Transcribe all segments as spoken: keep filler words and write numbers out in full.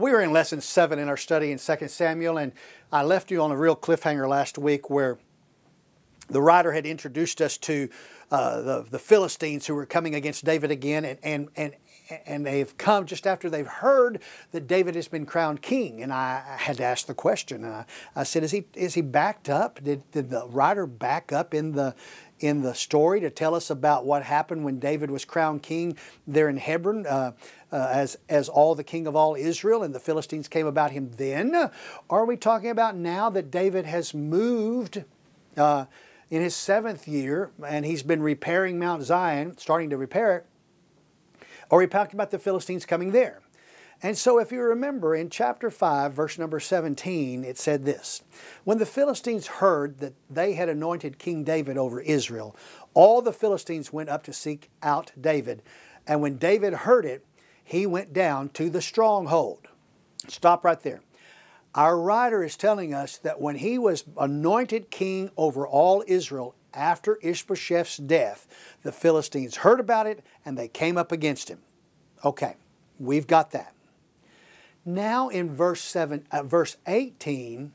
We were in lesson seven in our study in Second Samuel, and I left you on a real cliffhanger last week where the writer had introduced us to uh, the, the Philistines who were coming against David again, and, and, and, and they've come just after they've heard that David has been crowned king. And I, I had to ask the question, and I, I said, is he, is he backed up? Did, did the writer back up in the in the story to tell us about what happened when David was crowned king there in Hebron uh, uh, as, as all the king of all Israel, and the Philistines came about him then? Or are we talking about now that David has moved uh, in his seventh year and he's been repairing Mount Zion, starting to repair it? Or are we talking about the Philistines coming there? And so if you remember in chapter five, verse number seventeen, it said this: when the Philistines heard that they had anointed King David over Israel, all the Philistines went up to seek out David. And when David heard it, he went down to the stronghold. Stop right there. Our writer is telling us that when he was anointed king over all Israel after Ishbosheth's death, the Philistines heard about it and they came up against him. Okay, we've got that. Now in verse seven, uh, verse eighteen,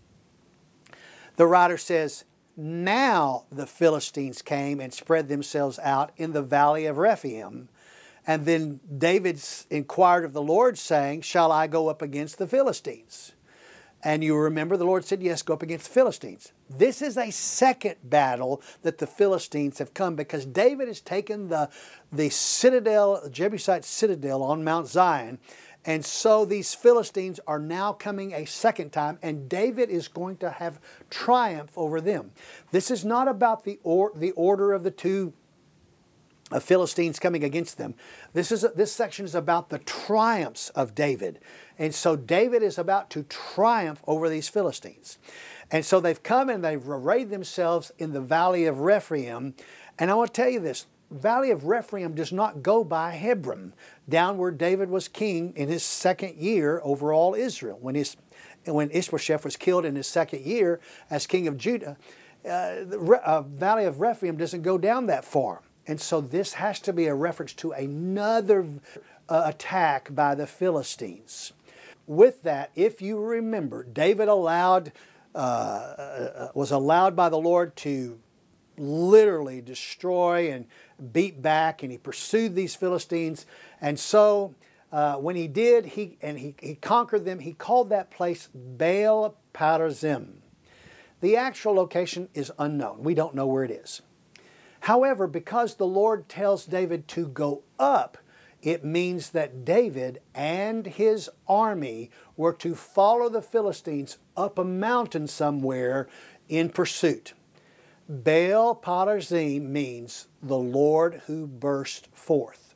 the writer says, now the Philistines came and spread themselves out in the valley of Rephaim. And then David inquired of the Lord, saying, shall I go up against the Philistines? And you remember the Lord said, yes, go up against the Philistines. This is a second battle that the Philistines have come, because David has taken the, the citadel, Jebusite citadel on Mount Zion. And so these Philistines are now coming a second time, and David is going to have triumph over them. This is not about the, or, the order of the two uh, Philistines coming against them. This, is, this section is about the triumphs of David. And so David is about to triumph over these Philistines. And so they've come and they've arrayed themselves in the valley of Rephaim. And I want to tell you this: valley of Rephaim does not go by Hebron, down where David was king in his second year over all Israel. When, his, when Ishbosheth was killed in his second year as king of Judah, uh, the uh, valley of Rephaim doesn't go down that far. And so this has to be a reference to another uh, attack by the Philistines. With that, if you remember, David allowed, uh, uh, was allowed by the Lord to literally destroy and beat back, and he pursued these Philistines. And so uh, when he did, he and he, he conquered them, he called that place Baal Perazim. The actual location is unknown. We don't know where it is. However, because the Lord tells David to go up, it means that David and his army were to follow the Philistines up a mountain somewhere in pursuit. Baal Perazim means the Lord who burst forth,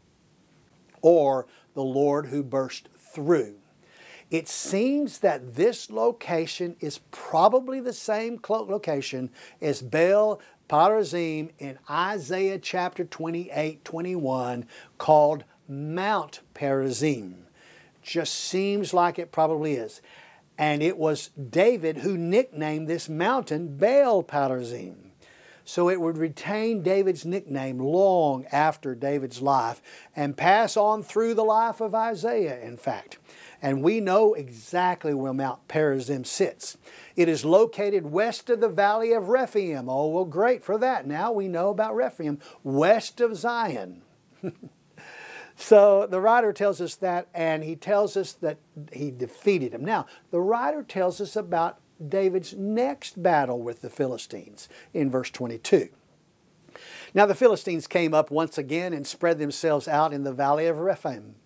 or the Lord who burst through. It seems that this location is probably the same location as Baal Perazim in Isaiah chapter twenty-eight, twenty-one, called Mount Perazim. Just seems like it probably is. And it was David who nicknamed this mountain Baal Perazim. So it would retain David's nickname long after David's life and pass on through the life of Isaiah, in fact. And we know exactly where Mount Perazim sits. It is located west of the valley of Rephaim. Oh, well, great for that. Now we know about Rephaim, west of Zion. So the writer tells us that, and he tells us that he defeated him. Now, the writer tells us about David's next battle with the Philistines in verse twenty-two. Now the Philistines came up once again and spread themselves out in the valley of Rephaim.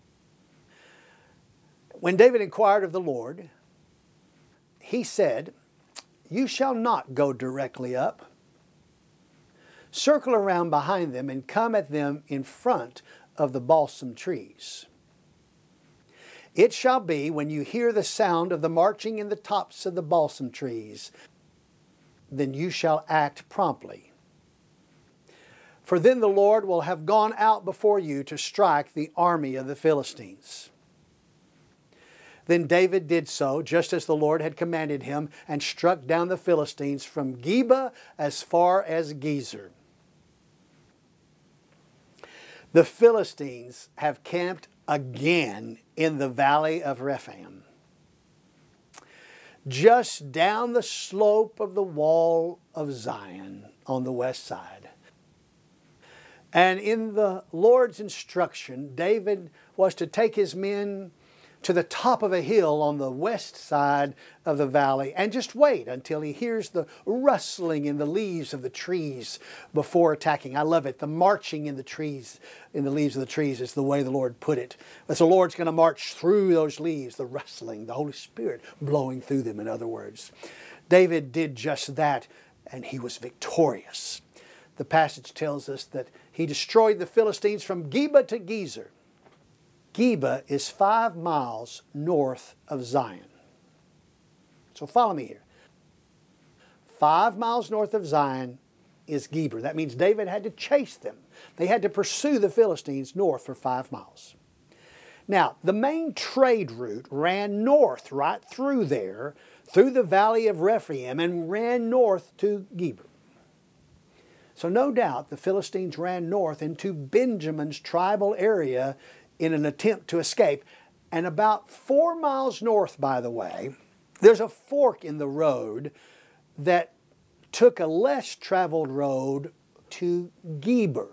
When David inquired of the Lord, he said, you shall not go directly up. Circle around behind them and come at them in front of the balsam trees. It shall be when you hear the sound of the marching in the tops of the balsam trees, then you shall act promptly. For then the Lord will have gone out before you to strike the army of the Philistines. Then David did so, just as the Lord had commanded him, and struck down the Philistines from Geba as far as Gezer. The Philistines have camped again in the valley of Rephaim, just down the slope of the wall of Zion on the west side. And in the Lord's instruction, David was to take his men to the top of a hill on the west side of the valley and just wait until he hears the rustling in the leaves of the trees before attacking. I love it. The marching in the trees, in the leaves of the trees is the way the Lord put it. As the Lord's going to march through those leaves, the rustling, the Holy Spirit blowing through them, in other words. David did just that, and he was victorious. The passage tells us that he destroyed the Philistines from Geba to Gezer. Geba is five miles north of Zion. So follow me here. Five miles north of Zion is Geber. That means David had to chase them. They had to pursue the Philistines north for five miles. Now, the main trade route ran north right through there, through the valley of Rephaim, and ran north to Geber. So no doubt the Philistines ran north into Benjamin's tribal area in an attempt to escape. And about four miles north, by the way, there's a fork in the road that took a less traveled road to Geber.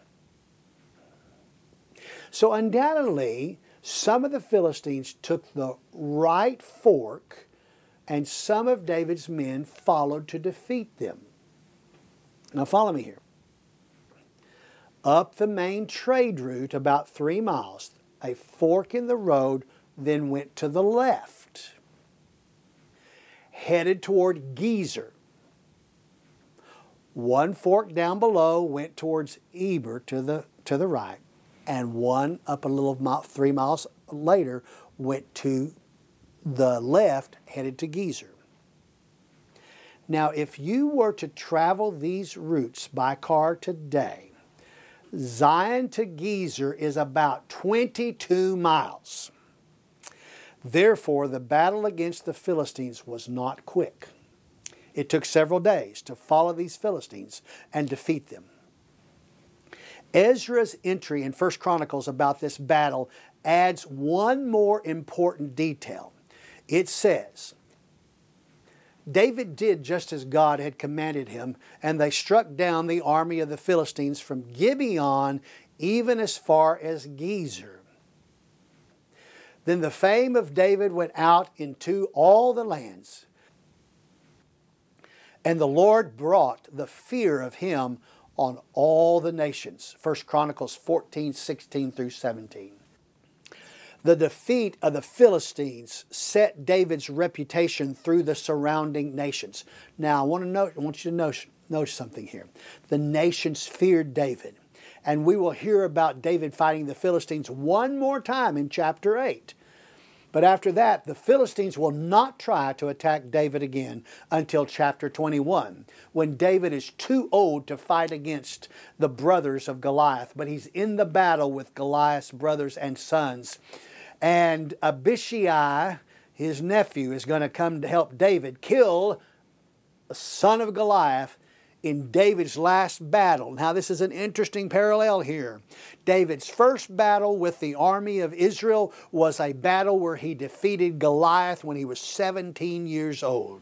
So undoubtedly, some of the Philistines took the right fork, and some of David's men followed to defeat them. Now follow me here. Up the main trade route about three miles, a fork in the road then went to the left, headed toward Gezer. One fork down below went towards Eber to the, to the right, and one up a little mile, three miles later went to the left, headed to Gezer. Now, if you were to travel these routes by car today, Zion to Gezer is about twenty-two miles. Therefore, the battle against the Philistines was not quick. It took several days to follow these Philistines and defeat them. Ezra's entry in First Chronicles about this battle adds one more important detail. It says, David did just as God had commanded him, and they struck down the army of the Philistines from Gibeon even as far as Gezer. Then the fame of David went out into all the lands, and the Lord brought the fear of him on all the nations. First Chronicles fourteen, sixteen through seventeen. The defeat of the Philistines set David's reputation through the surrounding nations. Now, I want to note, I want you to notice, notice something here. The nations feared David. And we will hear about David fighting the Philistines one more time in chapter eight. But after that, the Philistines will not try to attack David again until chapter twenty-one, when David is too old to fight against the brothers of Goliath. But he's in the battle with Goliath's brothers and sons. And Abishai, his nephew, is going to come to help David kill the son of Goliath in David's last battle. Now, this is an interesting parallel here. David's first battle with the army of Israel was a battle where he defeated Goliath when he was seventeen years old.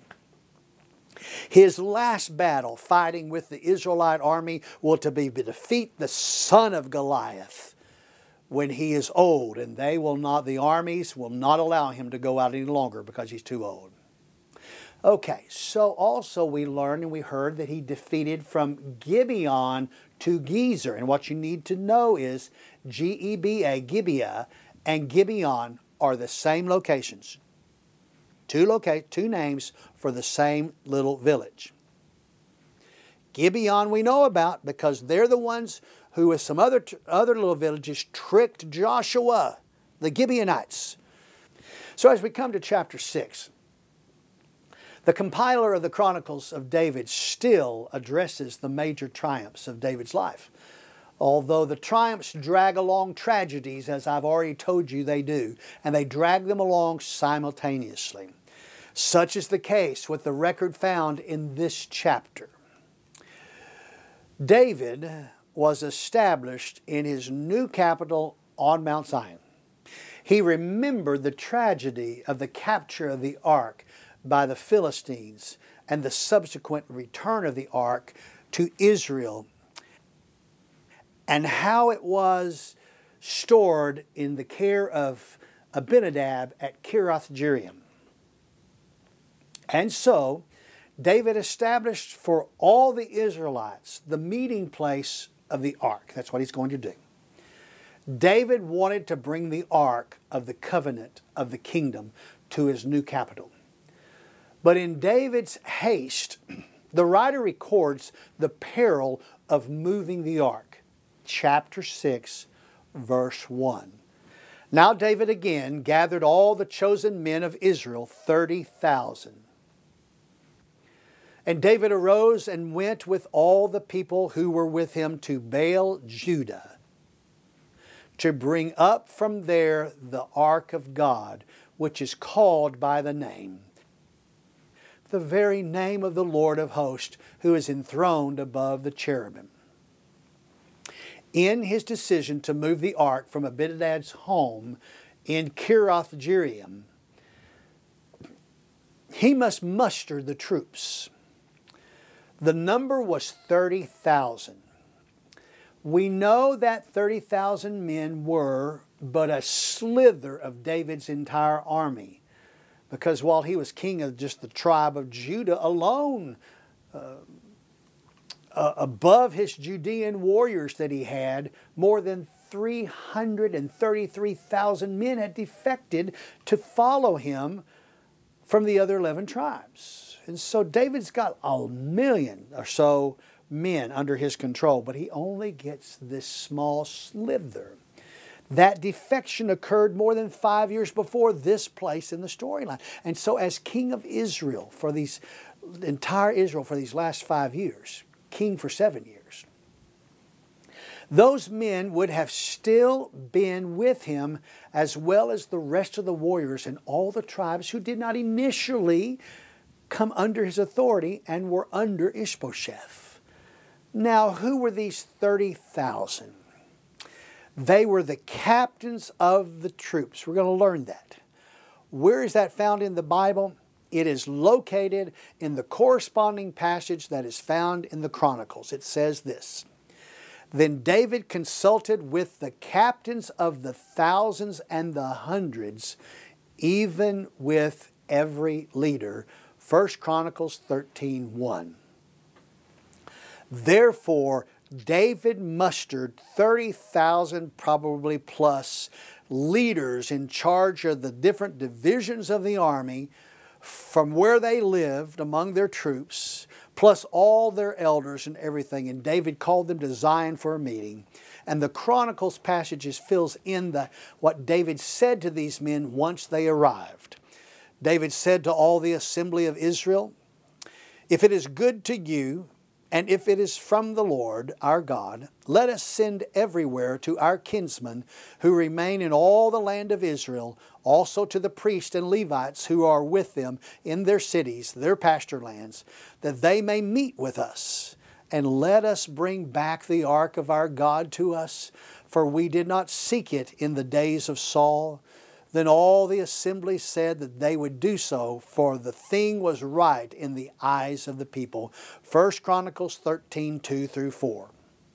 His last battle fighting with the Israelite army will to be to defeat the son of Goliath when he is old, and they will not, the armies will not allow him to go out any longer because he's too old. Okay, so also we learned and we heard that he defeated from Gibeon to Gezer. And what you need to know is G E B A, Gibeah, and Gibeon are the same locations. Two, loca- two names for the same little village. Gibeon we know about because they're the ones who with some other, other little villages tricked Joshua, the Gibeonites. So as we come to chapter six, the compiler of the Chronicles of David still addresses the major triumphs of David's life. Although the triumphs drag along tragedies, as I've already told you they do, and they drag them along simultaneously. Such is the case with the record found in this chapter. David was established in his new capital on Mount Zion. He remembered the tragedy of the capture of the ark by the Philistines and the subsequent return of the ark to Israel, and how it was stored in the care of Abinadab at Kiriath-Jearim. And so, David established for all the Israelites the meeting place of the ark. That's what he's going to do. David wanted to bring the ark of the covenant of the kingdom to his new capital. But in David's haste, the writer records the peril of moving the ark. Chapter six, verse one. Now David again gathered all the chosen men of Israel, thirty thousand. And David arose and went with all the people who were with him to Baal Judah, to bring up from there the ark of God, which is called by the name, the very name of the Lord of hosts, who is enthroned above the cherubim. In his decision to move the ark from Abinadab's home in Kiriath-Jearim, he must muster the troops. The number was thirty thousand. We know that thirty thousand men were but a slither of David's entire army, because while he was king of just the tribe of Judah alone, uh, uh, above his Judean warriors that he had, more than three hundred thirty-three thousand men had defected to follow him from the other eleven tribes. And so David's got a million or so men under his control, but he only gets this small slither. That defection occurred more than five years before this place in the storyline. And so as king of Israel for these, entire Israel for these last five years, king for seven years, those men would have still been with him, as well as the rest of the warriors and all the tribes who did not initially come under his authority and were under Ishbosheth. Now, who were these thirty thousand? They were the captains of the troops. We're going to learn that. Where is that found in the Bible? It is located in the corresponding passage that is found in the Chronicles. It says this: Then David consulted with the captains of the thousands and the hundreds, even with every leader. First Chronicles thirteen one. Therefore, David mustered thirty thousand, probably plus, leaders in charge of the different divisions of the army from where they lived among their troops, plus all their elders and everything. And David called them to Zion for a meeting. And the Chronicles passages fills in the what David said to these men once they arrived. David said to all the assembly of Israel, If it is good to you, and if it is from the Lord our God, let us send everywhere to our kinsmen who remain in all the land of Israel, also to the priests and Levites who are with them in their cities, their pasture lands, that they may meet with us. And let us bring back the ark of our God to us, for we did not seek it in the days of Saul. Then all the assembly said that they would do so, for the thing was right in the eyes of the people. First Chronicles thirteen two through four.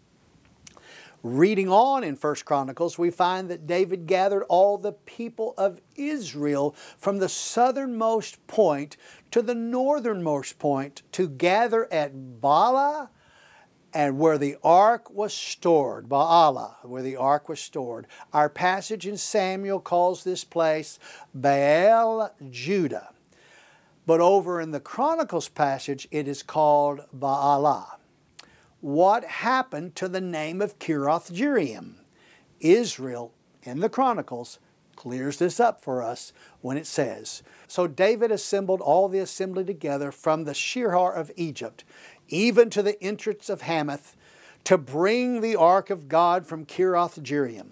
Reading on in First Chronicles, we find that David gathered all the people of Israel from the southernmost point to the northernmost point to gather at Baalah, and where the ark was stored, Baalah, where the ark was stored. Our passage in Samuel calls this place Baal Judah. But over in the Chronicles passage, it is called Baalah. What happened to the name of Kiriath-Jearim? Israel, in the Chronicles, clears this up for us when it says, So David assembled all the assembly together from the Shihar of Egypt, even to the entrance of Hamath, to bring the ark of God from Kiriath-Jearim.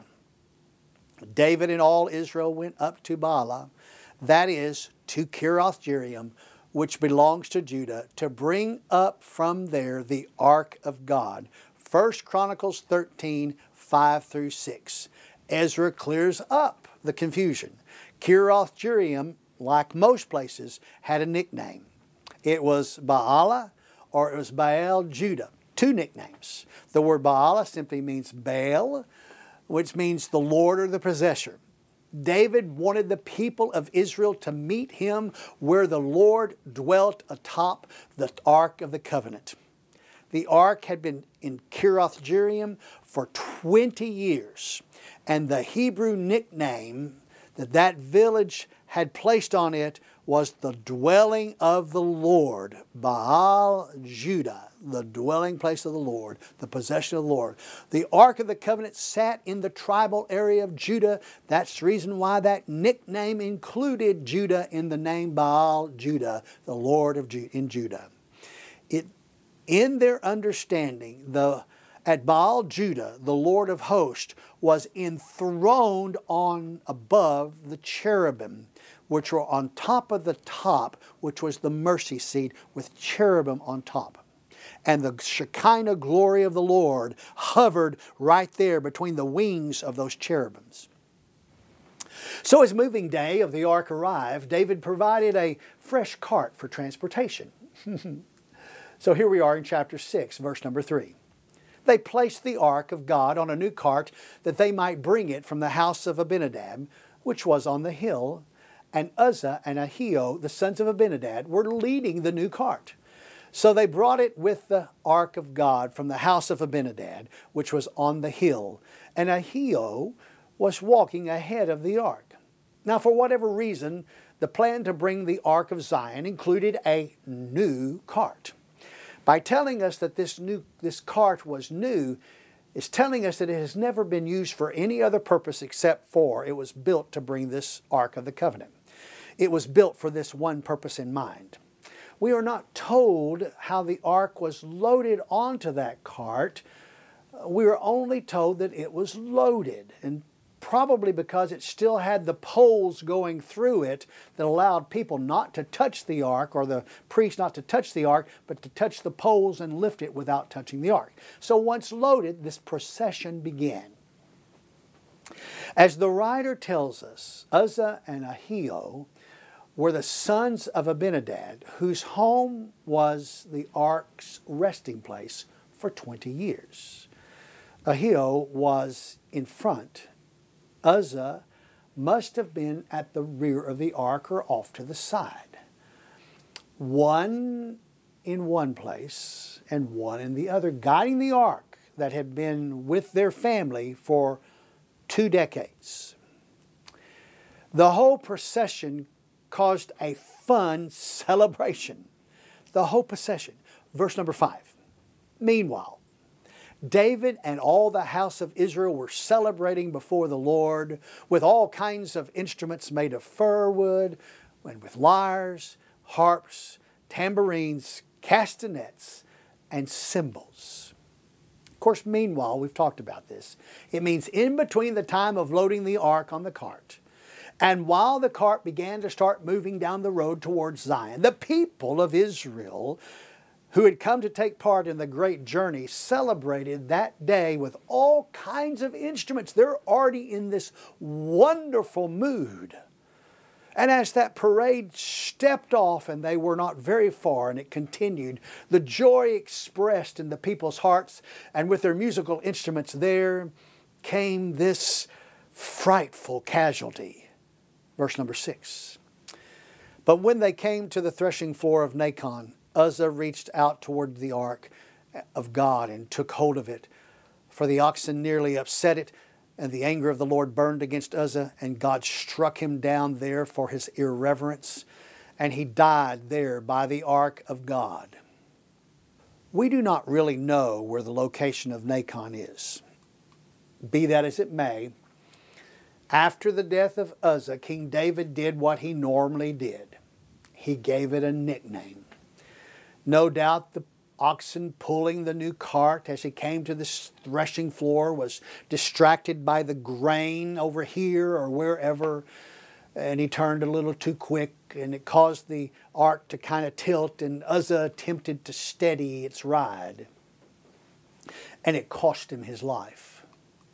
David and all Israel went up to Baalah, that is, to Kiriath-Jearim, which belongs to Judah, to bring up from there the ark of God. First Chronicles thirteen, five through six. Ezra clears up the confusion. Kiriath Jearim, like most places, had a nickname. It was Baalah or it was Baal Judah. Two nicknames. The word Baalah simply means Baal, which means the Lord or the possessor. David wanted the people of Israel to meet him where the Lord dwelt atop the Ark of the Covenant. The Ark had been in Kiriath Jearim for twenty years, and the Hebrew nickname that that village had placed on it was the dwelling of the Lord, Baal Judah, the dwelling place of the Lord, the possession of the Lord. The Ark of the Covenant sat in the tribal area of Judah. That's the reason why that nickname included Judah in the name Baal Judah, the Lord of Ju- in Judah. It, in their understanding, the at Baal Judah, the Lord of hosts, was enthroned on above the cherubim, which were on top of the top, which was the mercy seat with cherubim on top. And the Shekinah glory of the Lord hovered right there between the wings of those cherubims. So as moving day of the ark arrived, David provided a fresh cart for transportation. So here we are in chapter six, verse number three. They placed the ark of God on a new cart that they might bring it from the house of Abinadab, which was on the hill, and Uzzah and Ahio, the sons of Abinadab, were leading the new cart. So they brought it with the ark of God from the house of Abinadab, which was on the hill, and Ahio was walking ahead of the ark. Now, for whatever reason, the plan to bring the ark of Zion included a new cart. By telling us that this new this cart was new, is telling us that it has never been used for any other purpose except for it was built to bring this Ark of the Covenant. It was built for this one purpose in mind. We are not told how the ark was loaded onto that cart. We are only told that it was loaded, and probably because it still had the poles going through it that allowed people not to touch the ark, or the priest not to touch the ark, but to touch the poles and lift it without touching the ark. So once loaded, this procession began. As the writer tells us, Uzzah and Ahio were the sons of Abinadab, whose home was the ark's resting place for twenty years. Ahio was in front. Uzzah must have been at the rear of the ark or off to the side. One in one place and one in the other, guiding the ark that had been with their family for two decades. The whole procession caused a fun celebration. The whole procession. Verse number five. Meanwhile, David and all the house of Israel were celebrating before the Lord with all kinds of instruments made of fir wood, and with lyres, harps, tambourines, castanets, and cymbals. Of course, meanwhile, we've talked about this. It means in between the time of loading the ark on the cart and while the cart began to start moving down the road towards Zion, the people of Israel who had come to take part in the great journey celebrated that day with all kinds of instruments. They're already in this wonderful mood. And as that parade stepped off, and they were not very far, and it continued, the joy expressed in the people's hearts, and with their musical instruments there came this frightful casualty. Verse number six. But when they came to the threshing floor of Nacon, Uzzah reached out toward the ark of God and took hold of it, for the oxen nearly upset it, and the anger of the Lord burned against Uzzah, and God struck him down there for his irreverence, and he died there by the ark of God. We do not really know where the location of Nacon is. Be that as it may, after the death of Uzzah, King David did what he normally did. He gave it a nickname. No doubt the oxen pulling the new cart as he came to this threshing floor was distracted by the grain over here or wherever, and he turned a little too quick, and it caused the ark to kind of tilt, and Uzzah attempted to steady its ride. and it cost him his life.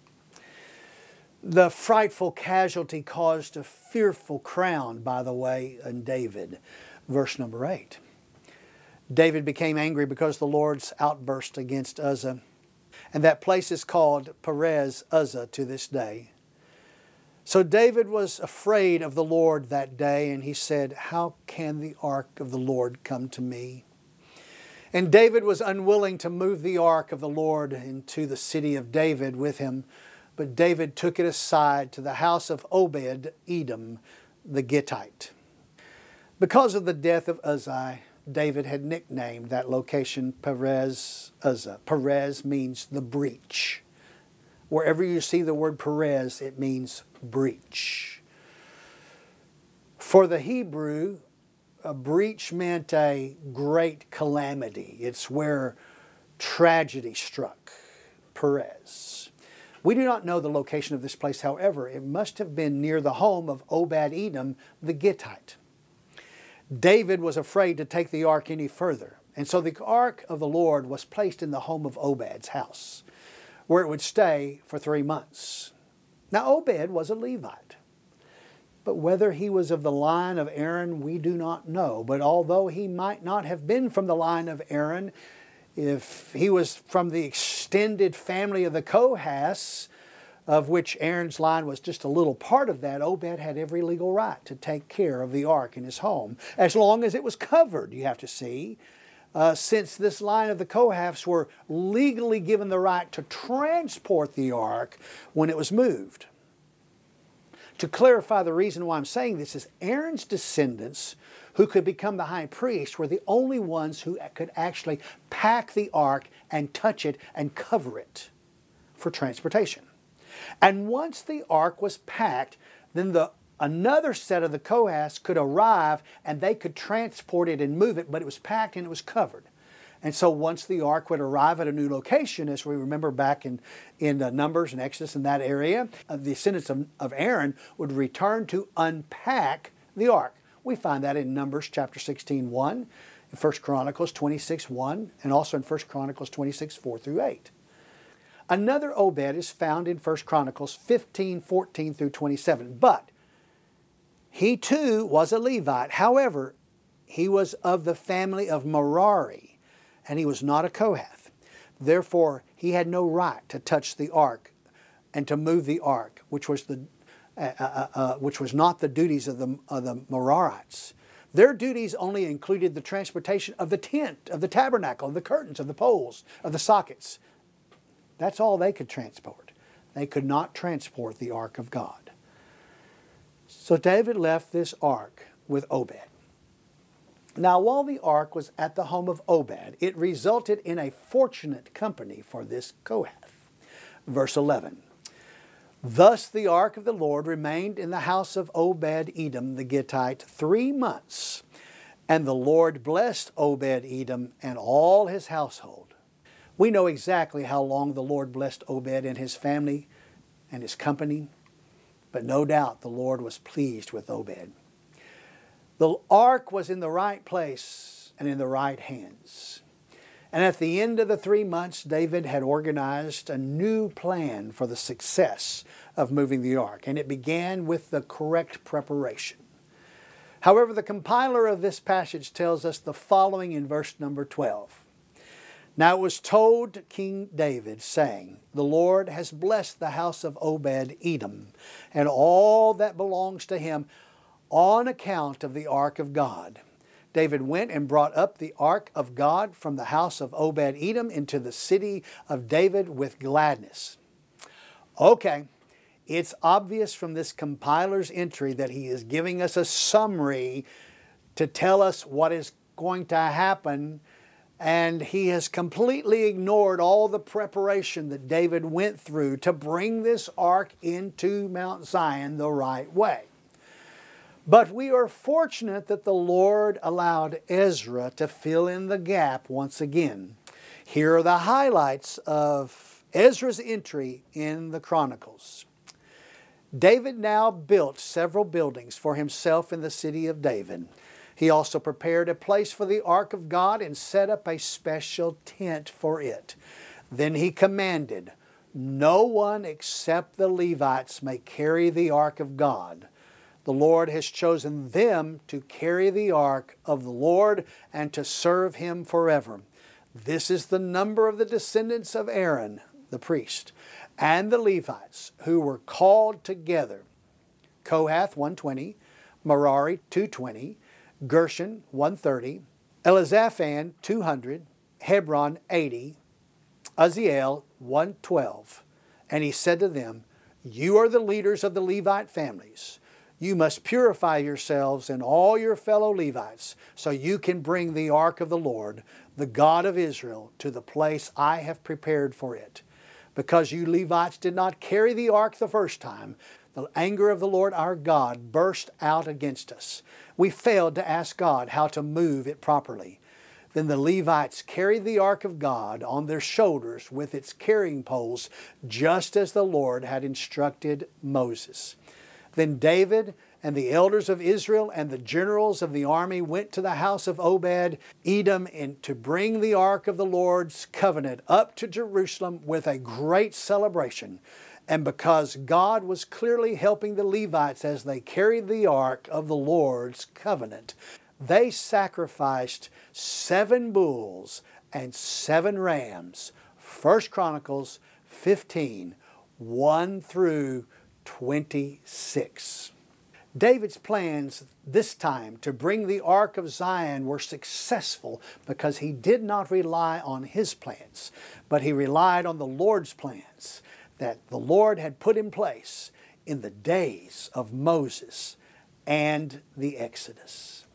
The frightful casualty caused a fearful crown, by the way, in David. Verse number eight. David became angry because of the Lord's outburst against Uzzah. And that place is called Perez Uzzah to this day. So David was afraid of the Lord that day, and he said, "How can the ark of the Lord come to me?" And David was unwilling to move the ark of the Lord into the city of David with him, but David took it aside to the house of Obed Edom the Gittite. Because of the death of Uzzah, David had nicknamed that location Perez Uzzah. Perez means the breach. Wherever you see the word Perez, it means breach. For the Hebrew, a breach meant a great calamity. It's where tragedy struck. Perez. We do not know the location of this place, however, it must have been near the home of Obed Edom the Gittite. David was afraid to take the ark any further, and so the ark of the Lord was placed in the home of Obed's house, where it would stay for three months. Now Obed was a Levite, but whether he was of the line of Aaron, we do not know. But although he might not have been from the line of Aaron, if he was from the extended family of the Kohaths, of which Aaron's line was just a little part of that, Obed had every legal right to take care of the ark in his home, as long as it was covered, you have to see. Uh, since this line of the Kohaths were legally given the right to transport the ark when it was moved. To clarify the reason why I'm saying this is Aaron's descendants who could become the high priest were the only ones who could actually pack the ark and touch it and cover it for transportation. And once the ark was packed, then the another set of the Kohaths could arrive and they could transport it and move it, but it was packed and it was covered. And so once the ark would arrive at a new location, as we remember back in, in uh, Numbers and Exodus in that area, uh, the descendants of, of Aaron would return to unpack the ark. We find that in Numbers chapter sixteen, one, in First Chronicles twenty-six, one, and also in First Chronicles twenty-six, four through eight. Another Obed is found in First Chronicles fifteen, fourteen through twenty-seven, but he too was a Levite. However, he was of the family of Merari, and he was not a Kohath. Therefore, he had no right to touch the ark and to move the ark, which was the uh, uh, uh, which was not the duties of the of the Merarites. Their duties only included the transportation of the tent, of the tabernacle, of the curtains, of the poles, of the sockets. That's all they could transport. They could not transport the ark of God. So David left this ark with Obed. Now, while the ark was at the home of Obed, it resulted in a fortunate company for this Kohath. Verse eleven. Thus the ark of the Lord remained in the house of Obed Edom the Gittite three months, and the Lord blessed Obed Edom and all his household. We know exactly how long the Lord blessed Obed and his family and his company, but no doubt the Lord was pleased with Obed. The ark was in the right place and in the right hands. And at the end of the three months, David had organized a new plan for the success of moving the ark, and it began with the correct preparation. However, the compiler of this passage tells us the following in verse number twelve. Now it was told to King David, saying, The Lord has blessed the house of Obed Edom and all that belongs to him on account of the ark of God. David went and brought up the ark of God from the house of Obed Edom into the city of David with gladness. Okay, it's obvious from this compiler's entry that he is giving us a summary to tell us what is going to happen, and he has completely ignored all the preparation that David went through to bring this ark into Mount Zion the right way. But we are fortunate that the Lord allowed Ezra to fill in the gap once again. Here are the highlights of Ezra's entry in the Chronicles. David now built several buildings for himself in the city of David. He also prepared a place for the ark of God and set up a special tent for it. Then he commanded, no one except the Levites may carry the ark of God. The Lord has chosen them to carry the ark of the Lord and to serve Him forever. This is the number of the descendants of Aaron, the priest, and the Levites who were called together. Kohath one hundred twenty, Merari two hundred twenty, Gershon one hundred thirty, Elizaphan two hundred, Hebron eighty, Uzziel one hundred twelve. And he said to them, you are the leaders of the Levite families. You must purify yourselves and all your fellow Levites, so you can bring the ark of the Lord, the God of Israel, to the place I have prepared for it. Because you Levites did not carry the ark the first time, the anger of the Lord our God burst out against us. We failed to ask God how to move it properly. Then the Levites carried the ark of God on their shoulders with its carrying poles, just as the Lord had instructed Moses. Then David and the elders of Israel and the generals of the army went to the house of Obed Edom and to bring the ark of the Lord's covenant up to Jerusalem with a great celebration. And because God was clearly helping the Levites as they carried the ark of the Lord's covenant, they sacrificed seven bulls and seven rams. First Chronicles fifteen, one through twenty-six. David's plans this time to bring the Ark of Zion were successful because he did not rely on his plans, but he relied on the Lord's plans that the Lord had put in place in the days of Moses and the Exodus.